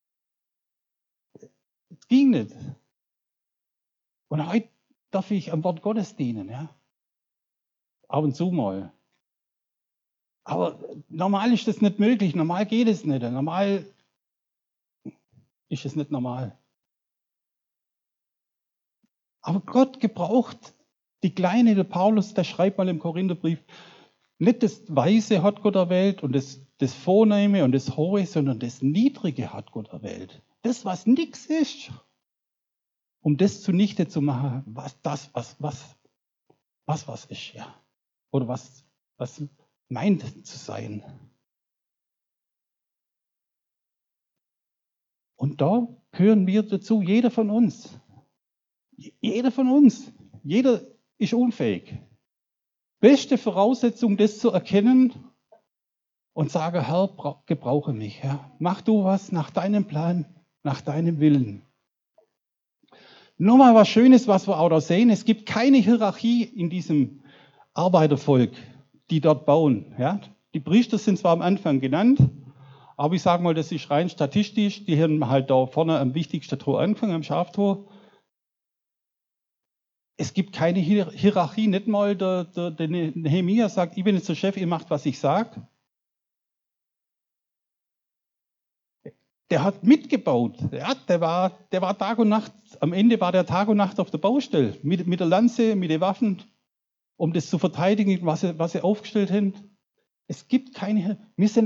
Das ging nicht. Und heute darf ich am Wort Gottes dienen. Ja? Ab und zu mal. Aber normal ist das nicht möglich. Normal geht es nicht. Normal ist es nicht normal. Aber Gott gebraucht die Kleine, der Paulus, der schreibt mal im Korintherbrief, nicht das Weise hat Gott erwählt und das Vornehme und das Hohe, sondern das Niedrige hat Gott erwählt. Das, was nichts ist, um das zunichte zu machen, was ist, ja. Oder was meint zu sein. Und da gehören wir dazu, jeder von uns. Jeder von uns. Jeder ist unfähig. Beste Voraussetzung, das zu erkennen und sagen, Herr, gebrauche mich. Ja. Mach du was nach deinem Plan, nach deinem Willen. Nochmal was Schönes, was wir auch da sehen. Es gibt keine Hierarchie in diesem Arbeitervolk, die dort bauen. Ja. Die Priester sind zwar am Anfang genannt, aber ich sage mal, das ist rein statistisch. Die haben halt da vorne am wichtigsten Tor angefangen, am Schaftor. Es gibt keine Hierarchie, nicht mal der Nehemia sagt, ich bin jetzt der Chef, ihr macht, was ich sage. Der hat mitgebaut. Ja, der war Tag und Nacht, am Ende war der Tag und Nacht auf der Baustelle, mit der Lanze, mit den Waffen, um das zu verteidigen, was sie aufgestellt haben. Es gibt keine,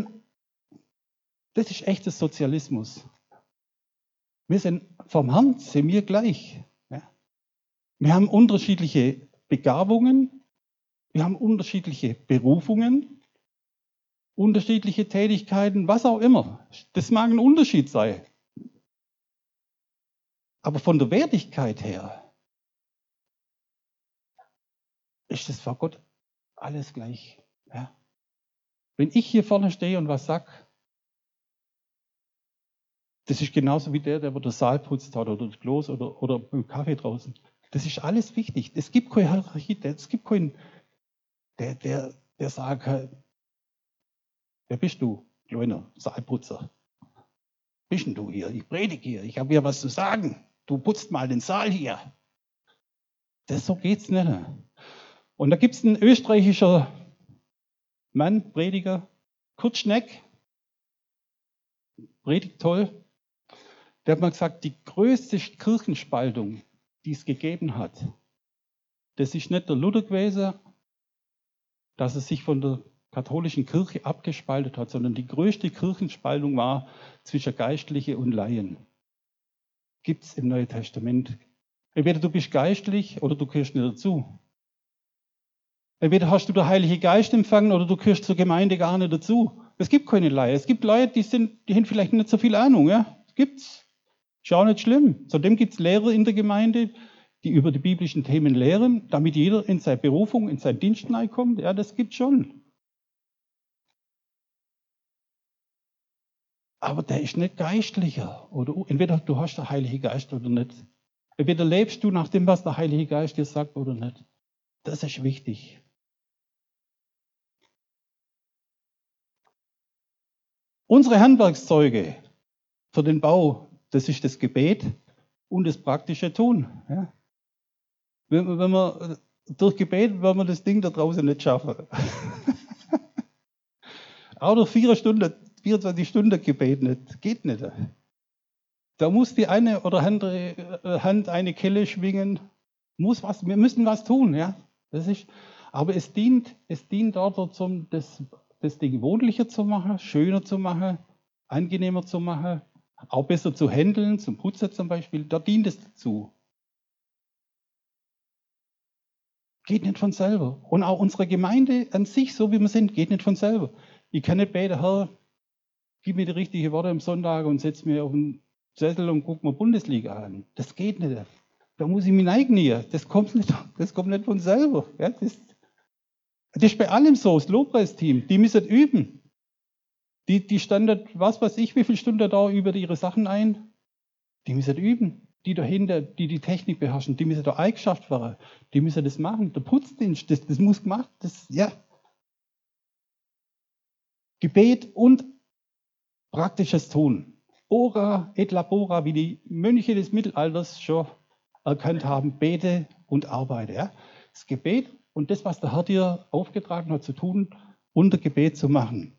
das ist echtes Sozialismus. Wir sind vom Herrn, sind wir gleich. Wir haben unterschiedliche Begabungen, wir haben unterschiedliche Berufungen, unterschiedliche Tätigkeiten, was auch immer. Das mag ein Unterschied sein. Aber von der Wertigkeit her ist es vor Gott alles gleich. Ja. Wenn ich hier vorne stehe und was sage, das ist genauso wie der den Saal putzt hat oder das Klos oder im Kaffee draußen. Das ist alles wichtig. Es gibt keine Hierarchie, es gibt keinen, der sagt, wer bist du, kleiner Saalputzer? Bist denn du hier? Ich predige hier, ich habe hier was zu sagen. Du putzt mal den Saal hier. So geht's nicht. Und da gibt es einen österreichischen Mann, Prediger, Kurt Schneck, predigt toll. Der hat mal gesagt, die größte Kirchenspaltung, die es gegeben hat, das ist nicht der Luther gewesen, dass er sich von der katholischen Kirche abgespaltet hat, sondern die größte Kirchenspaltung war zwischen Geistliche und Laien. Gibt es im Neuen Testament. Entweder du bist geistlich oder du gehörst nicht dazu. Entweder hast du den Heiligen Geist empfangen oder du gehörst zur Gemeinde gar nicht dazu. Es gibt keine Laie. Es gibt Leute, die haben vielleicht nicht so viel Ahnung. Ja? Das gibt's. Ist auch nicht schlimm. Zudem gibt es Lehrer in der Gemeinde, die über die biblischen Themen lehren, damit jeder in seine Berufung, in seinen Dienst hineinkommt. Ja, das gibt schon. Aber der ist nicht geistlicher. Oder entweder du hast den Heiligen Geist oder nicht. Entweder lebst du nach dem, was der Heilige Geist dir sagt oder nicht. Das ist wichtig. Unsere Handwerkszeuge für den Bau, das ist das Gebet und das praktische Tun. Ja. Wenn wir durch Gebet werden wir das Ding da draußen nicht schaffen. Auch durch 24 Stunden Gebet nicht. Geht nicht. Da muss die eine oder andere Hand eine Kelle schwingen. Wir müssen was tun. Ja. Das ist, aber es dient dort dazu, das Ding wohnlicher zu machen, schöner zu machen, angenehmer zu machen, auch besser zu handeln, zum Putzen zum Beispiel. Da dient es dazu. Geht nicht von selber. Und auch unsere Gemeinde an sich, so wie wir sind, geht nicht von selber. Ich kann nicht beten, Herr, gib mir die richtigen Worte am Sonntag und setz mir auf den Sessel und guck mir Bundesliga an. Das geht nicht. Da muss ich mich einknien. Das kommt nicht von selber. Ja, das ist bei allem so. Das Lobpreisteam, die müssen üben. Die standen, was weiß ich, wie viele Stunden da über ihre Sachen ein. Die müssen üben. Die dahinter, die Technik beherrschen, die müssen da eingeschafft werden. Die müssen das machen. Der Putzdienst, das muss gemacht. Ja. Gebet und praktisches Tun. Ora et labora, wie die Mönche des Mittelalters schon erkannt haben, bete und arbeite. Ja. Das Gebet und das, was der Herr dir aufgetragen hat zu tun, unter Gebet zu machen.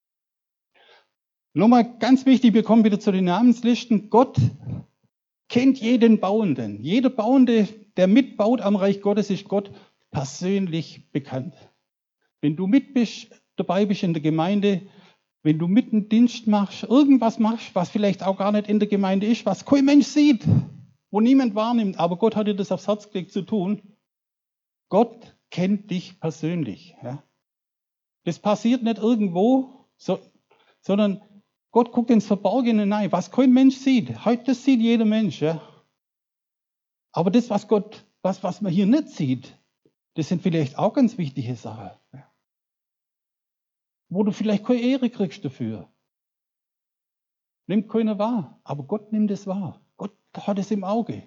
Nochmal ganz wichtig, wir kommen wieder zu den Namenslisten. Gott kennt jeden Bauenden. Jeder Bauende, der mitbaut am Reich Gottes, ist Gott persönlich bekannt. Wenn du dabei bist in der Gemeinde, wenn du mit einem Dienst machst, irgendwas machst, was vielleicht auch gar nicht in der Gemeinde ist, was kein Mensch sieht, wo niemand wahrnimmt, aber Gott hat dir das aufs Herz gelegt zu tun. Gott kennt dich persönlich. Ja. Das passiert nicht irgendwo, sondern Gott guckt ins Verborgene hinein, was kein Mensch sieht. Heute das sieht jeder Mensch. Ja. Aber das, was man hier nicht sieht, das sind vielleicht auch ganz wichtige Sachen. Ja. Wo du vielleicht keine Ehre kriegst dafür. Nimmt keiner wahr, aber Gott nimmt es wahr. Gott hat es im Auge.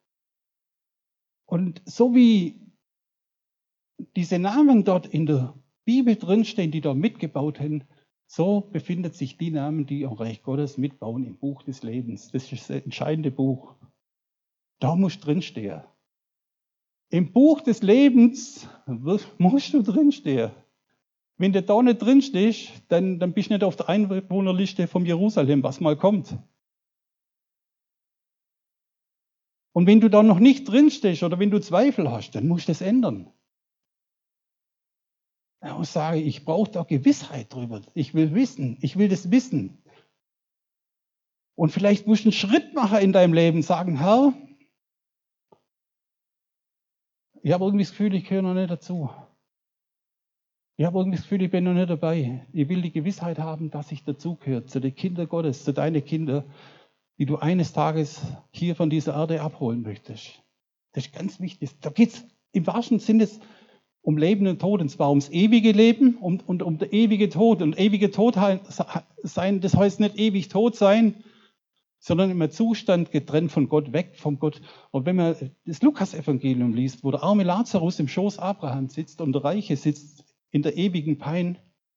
Und so wie diese Namen dort in der Bibel drinstehen, die da mitgebaut haben, so befindet sich die Namen, die am Reich Gottes mitbauen im Buch des Lebens. Das ist das entscheidende Buch. Da musst du drinstehen. Im Buch des Lebens musst du drinstehen. Wenn du da nicht drinstehst, dann bist du nicht auf der Einwohnerliste von Jerusalem, was mal kommt. Und wenn du da noch nicht drinstehst oder wenn du Zweifel hast, dann musst du das ändern. Ich muss sagen, ich brauche da Gewissheit drüber. Ich will das wissen. Und vielleicht musst du einen Schritt machen in deinem Leben, sagen, Herr, ich habe irgendwie das Gefühl, ich gehöre noch nicht dazu. Ich habe irgendwie das Gefühl, ich bin noch nicht dabei. Ich will die Gewissheit haben, dass ich dazugehöre, zu den Kindern Gottes, zu deinen Kindern, die du eines Tages hier von dieser Erde abholen möchtest. Das ist ganz wichtig. Da geht es im wahrsten Sinne um Leben und Tod, und zwar ums ewige Leben und um den ewigen Tod. Und ewige Tod sein, das heißt nicht ewig tot sein, sondern im Zustand getrennt von Gott, weg von Gott. Und wenn man das Lukas-Evangelium liest, wo der arme Lazarus im Schoß Abraham sitzt und der Reiche sitzt in der ewigen Pein,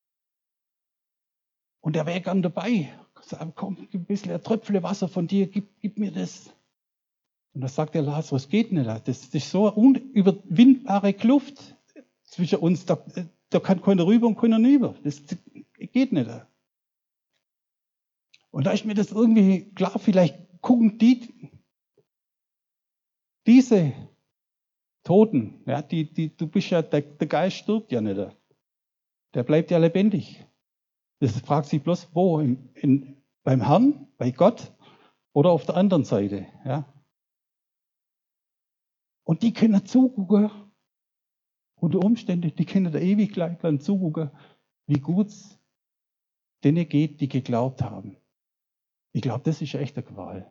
und er wäre gern dabei, sagt, komm, gib ein bisschen ein Tröpfle Wasser von dir, gib mir das. Und da sagt der Lazarus, geht nicht, das ist so eine unüberwindbare Kluft zwischen uns, da da kann keiner rüber und keiner rüber. Das geht nicht. Und da ist mir das irgendwie klar, vielleicht gucken diese Toten, ja, du bist ja, der Geist stirbt ja nicht. Der bleibt ja lebendig. Das fragt sich bloß, wo? Beim Herrn, bei Gott oder auf der anderen Seite. Ja? Und die können zugucken, unter Umständen, die können da ewig lang zugucken, wie gut es denen geht, die geglaubt haben. Ich glaube, das ist echt eine Qual.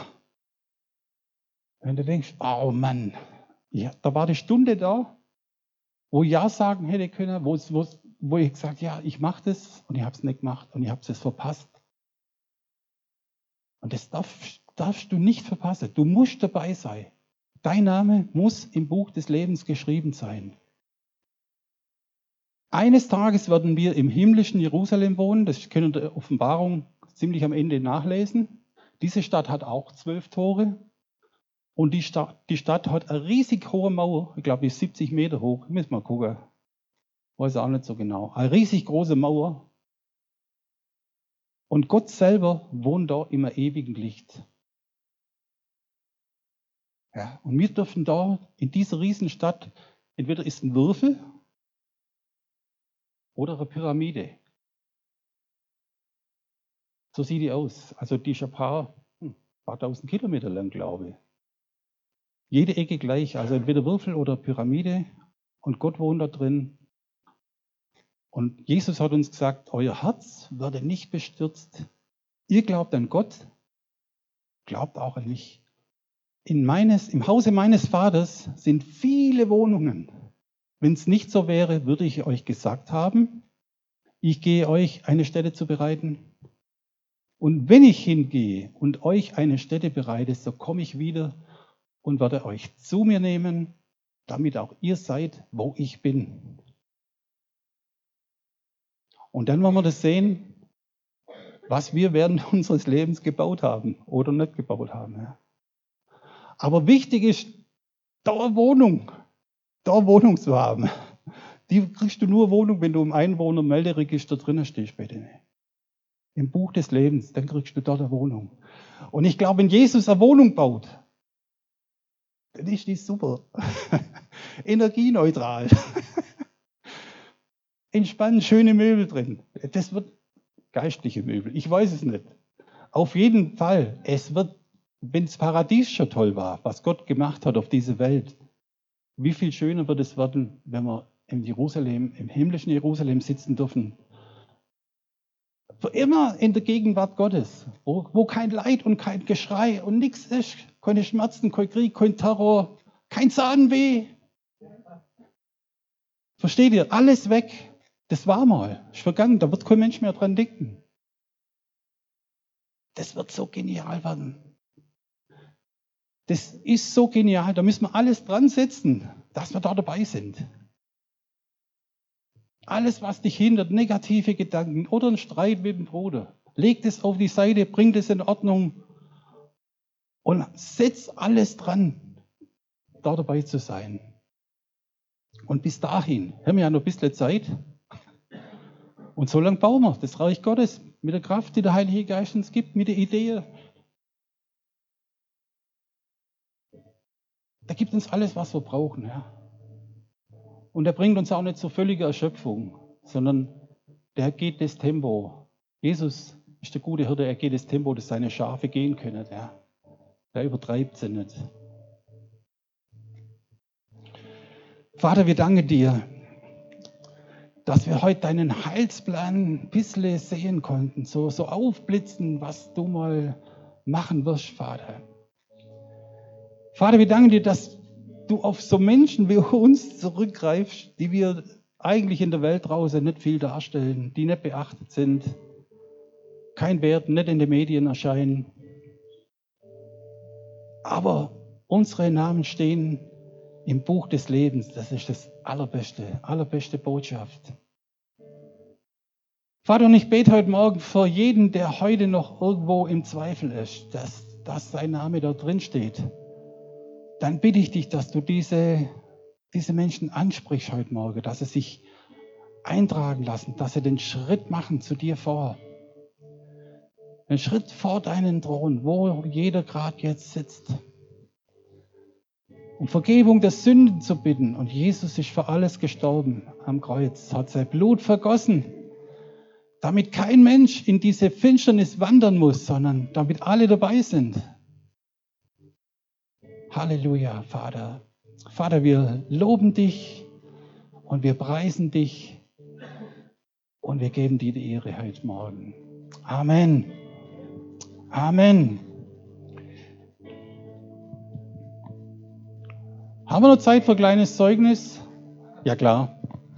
Wenn du denkst, oh Mann, ja, da war die Stunde da, wo ich Ja sagen hätte können, wo ich gesagt habe, ja, ich mache das und ich habe es nicht gemacht und ich habe es verpasst. Und das darfst du nicht verpassen. Du musst dabei sein. Dein Name muss im Buch des Lebens geschrieben sein. Eines Tages werden wir im himmlischen Jerusalem wohnen. Das können wir in der Offenbarung ziemlich am Ende nachlesen. Diese Stadt hat auch 12 Tore. Und die Stadt hat eine riesig hohe Mauer. Ich glaube, die ist 70 Meter hoch. Ich muss mal gucken. Weiß auch nicht so genau. Eine riesig große Mauer. Und Gott selber wohnt da im ewigen Licht. Ja, und wir dürfen da in dieser Riesenstadt, entweder ist ein Würfel oder eine Pyramide. So sieht die aus. Also die ist ein paar tausend Kilometer lang, glaube ich. Jede Ecke gleich, also entweder Würfel oder Pyramide. Und Gott wohnt da drin. Und Jesus hat uns gesagt, euer Herz werde nicht bestürzt. Ihr glaubt an Gott, glaubt auch an mich. Im Hause meines Vaters sind viele Wohnungen. Wenn es nicht so wäre, würde ich euch gesagt haben, ich gehe euch eine Stätte zu bereiten. Und wenn ich hingehe und euch eine Stätte bereite, so komme ich wieder und werde euch zu mir nehmen, damit auch ihr seid, wo ich bin. Und dann wollen wir das sehen, was wir während unseres Lebens gebaut haben oder nicht gebaut haben. Ja. Aber wichtig ist, da Wohnung zu haben. Die kriegst du nur Wohnung, wenn du im Einwohnermelderegister drin stehst, bitte. Im Buch des Lebens, dann kriegst du dort eine Wohnung. Und ich glaube, wenn Jesus eine Wohnung baut, dann ist die super. Energieneutral. Entspannt, schöne Möbel drin. Das wird geistliche Möbel. Ich weiß es nicht. Auf jeden Fall, es wird, wenn das Paradies schon toll war, was Gott gemacht hat auf diese Welt, wie viel schöner wird es werden, wenn wir im himmlischen Jerusalem sitzen dürfen. Für immer in der Gegenwart Gottes, wo kein Leid und kein Geschrei und nichts ist, keine Schmerzen, kein Krieg, kein Terror, kein Zahnweh. Versteht ihr? Alles weg. Das war mal, ist vergangen, da wird kein Mensch mehr dran denken. Das wird so genial werden. Das ist so genial, da müssen wir alles dran setzen, dass wir da dabei sind. Alles, was dich hindert, negative Gedanken oder ein Streit mit dem Bruder, leg das auf die Seite, bring das in Ordnung und setz alles dran, da dabei zu sein. Und bis dahin haben wir ja noch ein bisschen Zeit. Und so lange bauen wir das Reich Gottes mit der Kraft, die der Heilige Geist uns gibt, mit der Idee. Da gibt uns alles, was wir brauchen. Ja. Und er bringt uns auch nicht zur völligen Erschöpfung, sondern der geht das Tempo. Jesus ist der gute Hirte, er geht das Tempo, das seine Schafe gehen können. Ja. Der übertreibt sie nicht. Vater, wir danken dir, dass wir heute deinen Heilsplan ein bisschen sehen konnten, so aufblitzen, was du mal machen wirst, Vater. Vater, wir danken dir, dass du auf so Menschen wie uns zurückgreifst, die wir eigentlich in der Welt draußen nicht viel darstellen, die nicht beachtet sind, kein Wert, nicht in den Medien erscheinen. Aber unsere Namen stehen im Buch des Lebens. Das ist das allerbeste Botschaft. Vater, und ich bete heute Morgen für jeden, der heute noch irgendwo im Zweifel ist, dass sein Name da drin steht. Dann bitte ich dich, dass du diese Menschen ansprichst heute Morgen, dass sie sich eintragen lassen, dass sie den Schritt machen zu dir vor. Den Schritt vor deinen Thron, wo jeder gerade jetzt sitzt. Um Vergebung der Sünden zu bitten. Und Jesus ist für alles gestorben am Kreuz, hat sein Blut vergossen, damit kein Mensch in diese Finsternis wandern muss, sondern damit alle dabei sind. Halleluja, Vater. Vater, wir loben dich und wir preisen dich und wir geben dir die Ehre heute Morgen. Amen. Amen. Haben wir noch Zeit für ein kleines Zeugnis? Ja, klar.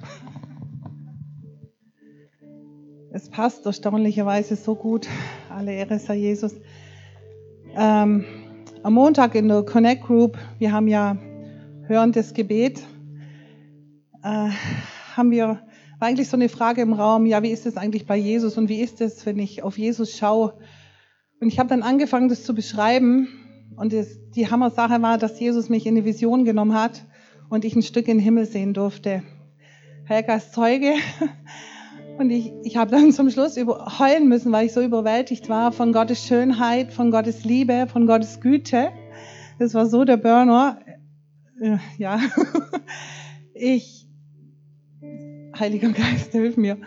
Es passt erstaunlicherweise so gut. Alle Ehre sei Jesus. Am Montag in der Connect Group, wir haben ja hörendes Gebet, war eigentlich so eine Frage im Raum, ja, wie ist es eigentlich bei Jesus und wie ist es, wenn ich auf Jesus schaue? Und ich habe dann angefangen, das zu beschreiben. Und die Hammer-Sache war, dass Jesus mich in eine Vision genommen hat und ich ein Stück in den Himmel sehen durfte. Helga ist Zeuge. Und ich habe dann zum Schluss heulen müssen, weil ich so überwältigt war von Gottes Schönheit, von Gottes Liebe, von Gottes Güte. Das war so der Burner. Ja. Heiliger Geist, hilf mir.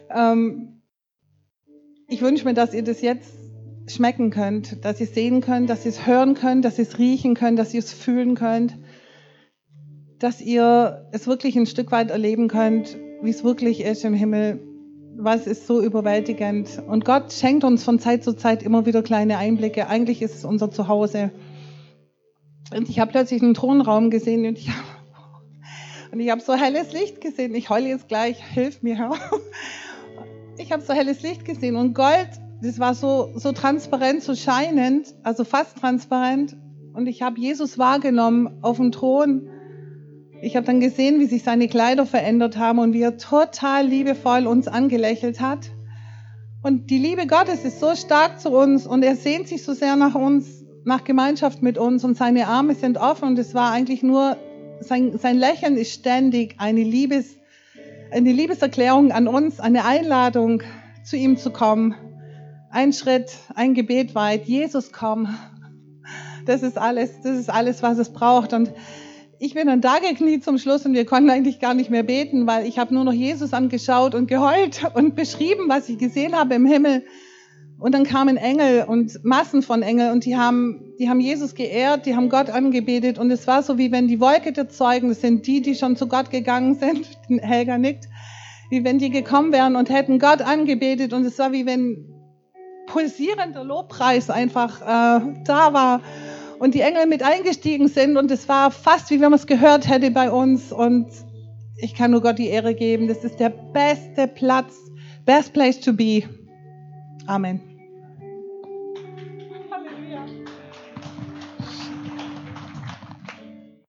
Ich wünsche mir, dass ihr das jetzt schmecken könnt, dass ihr es sehen könnt, dass ihr es hören könnt, dass ihr es riechen könnt, dass ihr es fühlen könnt, dass ihr es wirklich ein Stück weit erleben könnt, wie es wirklich ist im Himmel. Was ist so überwältigend? Und Gott schenkt uns von Zeit zu Zeit immer wieder kleine Einblicke. Eigentlich ist es unser Zuhause. Und ich habe plötzlich einen Thronraum gesehen und ich habe so helles Licht gesehen. Ich heule jetzt gleich, hilf mir, Herr. Ich habe so helles Licht gesehen und Gold, das war so transparent, so scheinend, also fast transparent. Und ich habe Jesus wahrgenommen auf dem Thron. Ich habe dann gesehen, wie sich seine Kleider verändert haben und wie er total liebevoll uns angelächelt hat. Und die Liebe Gottes ist so stark zu uns und er sehnt sich so sehr nach uns, nach Gemeinschaft mit uns und seine Arme sind offen und es war eigentlich nur, sein Lächeln ist ständig eine Liebeserklärung an uns, eine Einladung, zu ihm zu kommen. Ein Schritt, ein Gebet weit, Jesus komm. Das ist alles, was es braucht. Und ich bin dann da gekniet zum Schluss und wir konnten eigentlich gar nicht mehr beten, weil ich habe nur noch Jesus angeschaut und geheult und beschrieben, was ich gesehen habe im Himmel. Und dann kamen Engel und Massen von Engeln und die haben Jesus geehrt, die haben Gott angebetet und es war so, wie wenn die Wolke der Zeugen, das sind die schon zu Gott gegangen sind, Helga nickt, wie wenn die gekommen wären und hätten Gott angebetet und es war wie wenn pulsierender Lobpreis einfach da war und die Engel mit eingestiegen sind und es war fast wie wenn man es gehört hätte bei uns und ich kann nur Gott die Ehre geben. Das ist der beste Platz, best place to be. Amen.